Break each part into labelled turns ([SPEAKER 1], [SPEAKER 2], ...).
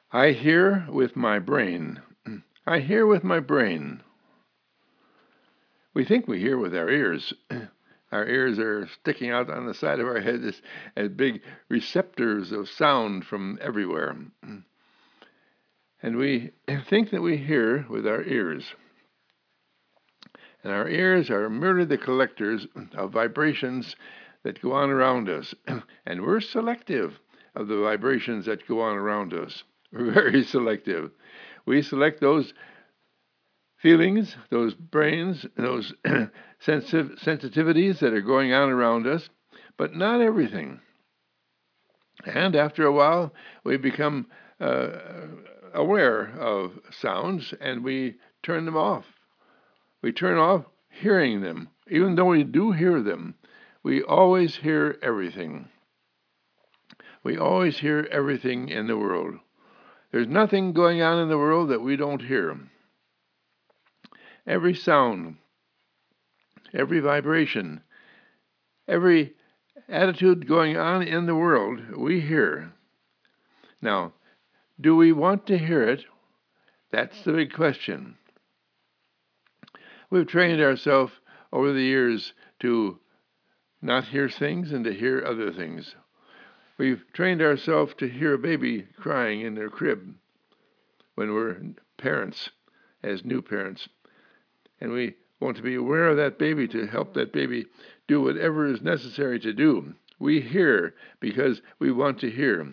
[SPEAKER 1] I hear with my brain. I hear with my brain. We think we hear with our ears. Our ears are sticking out on the side of our head as big receptors of sound from everywhere. And we think that we hear with our ears. And our ears are merely the collectors of vibrations that go on around us. And we're selective of the vibrations that go on around us. We're very selective. We select those feelings, those brains, those sensitivities that are going on around us, but not everything. And after a while, we become aware of sounds and we turn them off. We turn off hearing them. Even though we do hear them, we always hear everything. We always hear everything in the world. There's nothing going on in the world that we don't hear. Every sound, every vibration, every attitude going on in the world, we hear. Now, do we want to hear it? That's the big question. We've trained ourselves over the years to not hear things and to hear other things. We've trained ourselves to hear a baby crying in their crib when we're parents, as new parents. And we want to be aware of that baby to help that baby do whatever is necessary to do. We hear because we want to hear.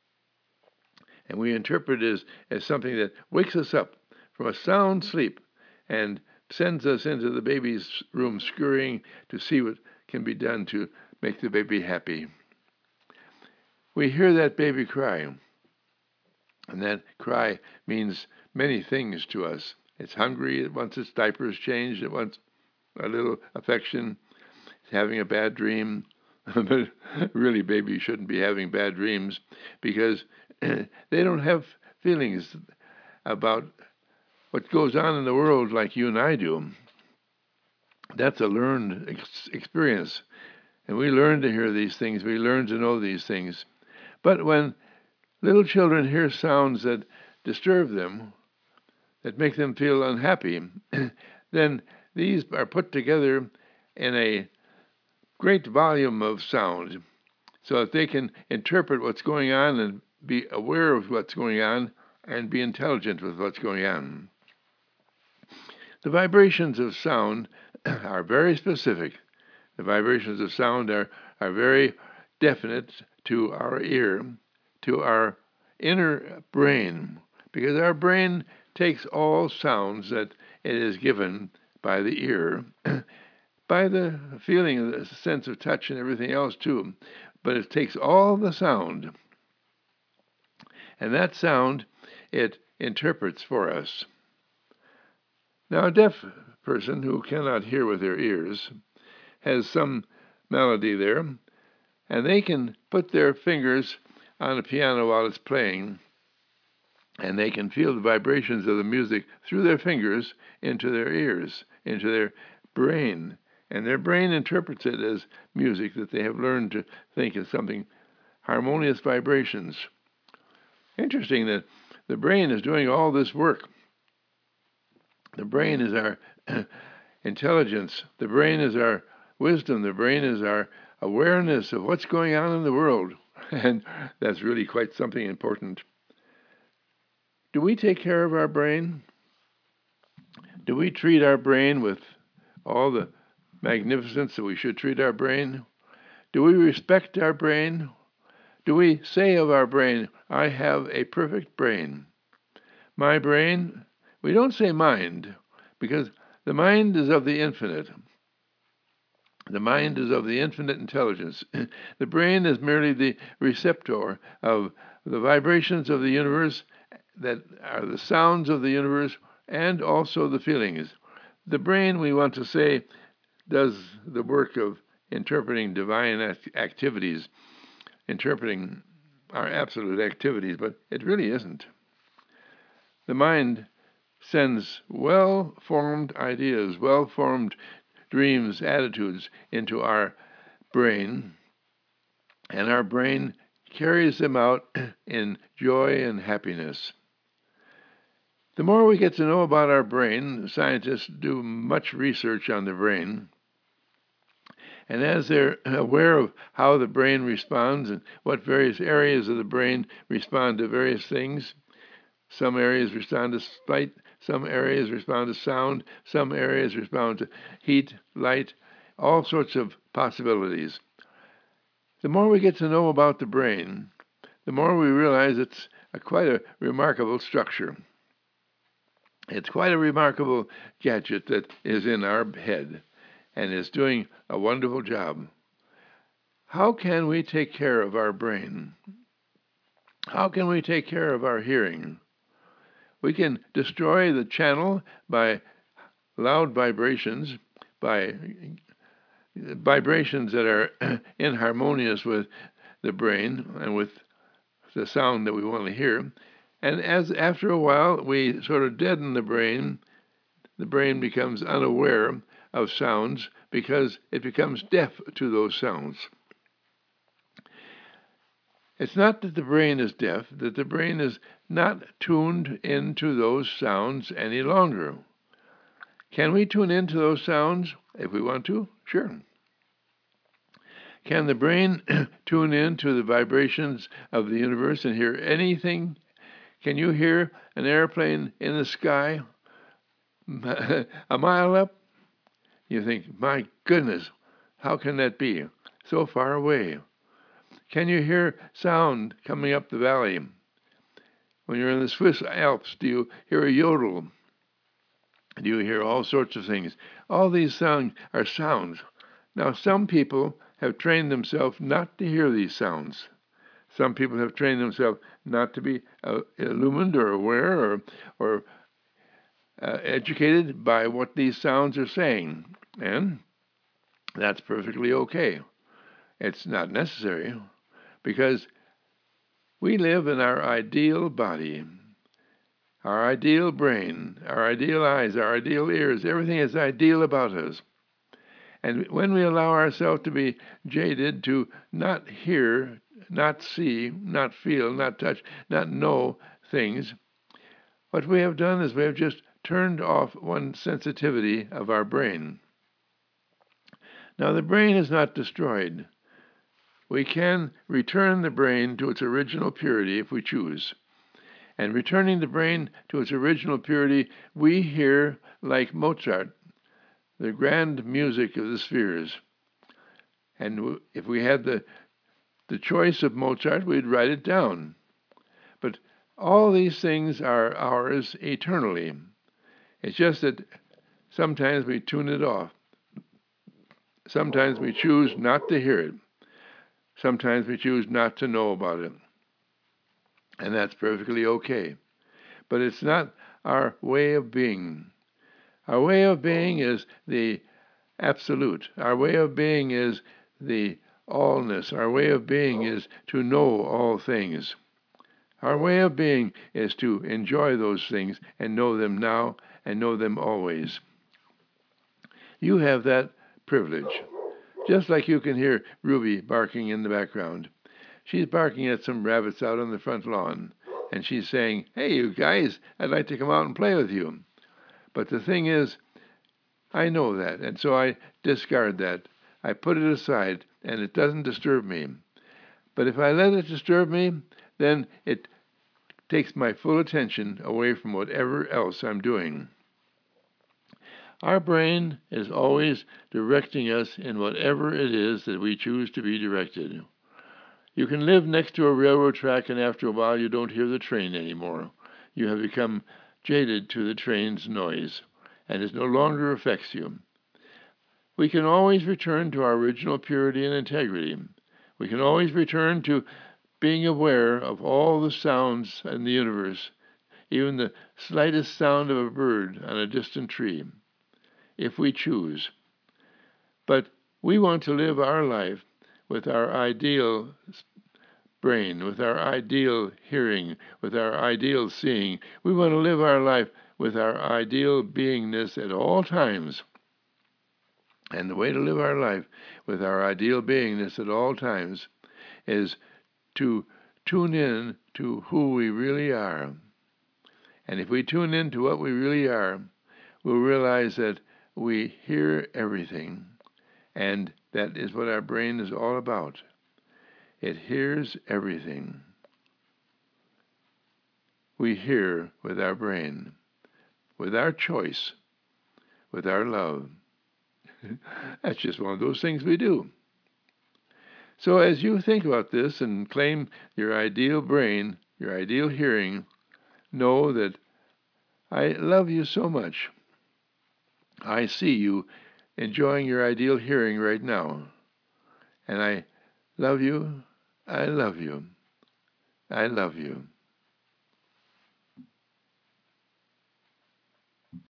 [SPEAKER 1] And we interpret it as something that wakes us up from a sound sleep and sends us into the baby's room scurrying to see what can be done to make the baby happy. We hear that baby cry, and that cry means many things to us. It's hungry, it wants its diapers changed, it wants a little affection, it's having a bad dream. But really, babies shouldn't be having bad dreams because they don't have feelings about what goes on in the world like you and I do. That's a learned experience. And we learn to hear these things. We learn to know these things. But when little children hear sounds that disturb them, that make them feel unhappy, then these are put together in a great volume of sound so that they can interpret what's going on and be aware of what's going on and be intelligent with what's going on. The vibrations of sound are very specific. The vibrations of sound are very definite to our ear, to our inner brain, because our brain takes all sounds that it is given by the ear, by the feeling, the sense of touch and everything else too, but it takes all the sound, and that sound it interprets for us. Now, a deaf person who cannot hear with their ears has some melody there, and they can put their fingers on a piano while it's playing, and they can feel the vibrations of the music through their fingers into their ears, into their brain, and their brain interprets it as music that they have learned to think is something harmonious vibrations. Interesting that the brain is doing all this work. The brain is our intelligence. The brain is our wisdom. The brain is our awareness of what's going on in the world. And that's really quite something important. Do we take care of our brain? Do we treat our brain with all the magnificence that we should treat our brain? Do we respect our brain? Do we say of our brain, I have a perfect brain? My brain, we don't say mind, because the mind is of the infinite. The mind is of the infinite intelligence. The brain is merely the receptor of the vibrations of the universe that are the sounds of the universe and also the feelings. The brain, we want to say, does the work of interpreting divine activities, interpreting our absolute activities, but it really isn't. The mind sends well-formed ideas, well-formed dreams, attitudes into our brain, and our brain carries them out in joy and happiness. The more we get to know about our brain, scientists do much research on the brain, and as they're aware of how the brain responds and what various areas of the brain respond to various things, some areas respond to sight, some areas respond to sound, some areas respond to heat, light, all sorts of possibilities. The more we get to know about the brain, the more we realize it's quite a remarkable structure. It's quite a remarkable gadget that is in our head and is doing a wonderful job. How can we take care of our brain? How can we take care of our hearing? We can destroy the channel by loud vibrations, by vibrations that are inharmonious with the brain and with the sound that we want to hear. And as after a while we sort of deaden the brain becomes unaware of sounds because it becomes deaf to those sounds. It's not that the brain is deaf, that the brain is not tuned into those sounds any longer. Can we tune into those sounds if we want to? Sure. Can the brain tune into the vibrations of the universe and hear anything? Can you hear an airplane in the sky a mile up? You think, my goodness, how can that be? So far away. Can you hear sound coming up the valley? When you're in the Swiss Alps, do you hear a yodel? Do you hear all sorts of things? All these sounds are sounds. Now, some people have trained themselves not to hear these sounds. Some people have trained themselves not to be illumined or aware or educated by what these sounds are saying. And that's perfectly okay. It's not necessary because we live in our ideal body, our ideal brain, our ideal eyes, our ideal ears. Everything is ideal about us. And when we allow ourselves to be jaded, to not hear, not see, not feel, not touch, not know things, what we have done is we have just turned off one sensitivity of our brain. Now, the brain is not destroyed. We can return the brain to its original purity if we choose. And returning the brain to its original purity, we hear, like Mozart, the grand music of the spheres. And if we had the choice of Mozart, we'd write it down. But all these things are ours eternally. It's just that sometimes we tune it off. Sometimes we choose not to hear it. Sometimes we choose not to know about it. And that's perfectly okay. But it's not our way of being. Our way of being is the absolute. Our way of being is the allness. Our way of being is to know all things. Our way of being is to enjoy those things and know them now and know them always. You have that privilege. Just like you can hear Ruby barking in the background. She's barking at some rabbits out on the front lawn, and she's saying, "Hey, you guys, I'd like to come out and play with you." But the thing is, I know that, and so I discard that. I put it aside, and it doesn't disturb me. But if I let it disturb me, then it takes my full attention away from whatever else I'm doing. Our brain is always directing us in whatever it is that we choose to be directed. You can live next to a railroad track, and after a while you don't hear the train anymore. You have become jaded to the train's noise, and it no longer affects you. We can always return to our original purity and integrity. We can always return to being aware of all the sounds in the universe, even the slightest sound of a bird on a distant tree, if we choose. But we want to live our life with our ideal brain, with our ideal hearing, with our ideal seeing. We want to live our life with our ideal beingness at all times. And the way to live our life with our ideal beingness at all times is to tune in to who we really are. And if we tune in to what we really are, we'll realize that we hear everything. And that is what our brain is all about. It hears everything. We hear with our brain, with our choice, with our love. That's just one of those things we do. So as you think about this and claim your ideal brain, your ideal hearing, know that I love you so much. I see you enjoying your ideal hearing right now. And I love you. I love you. I love you.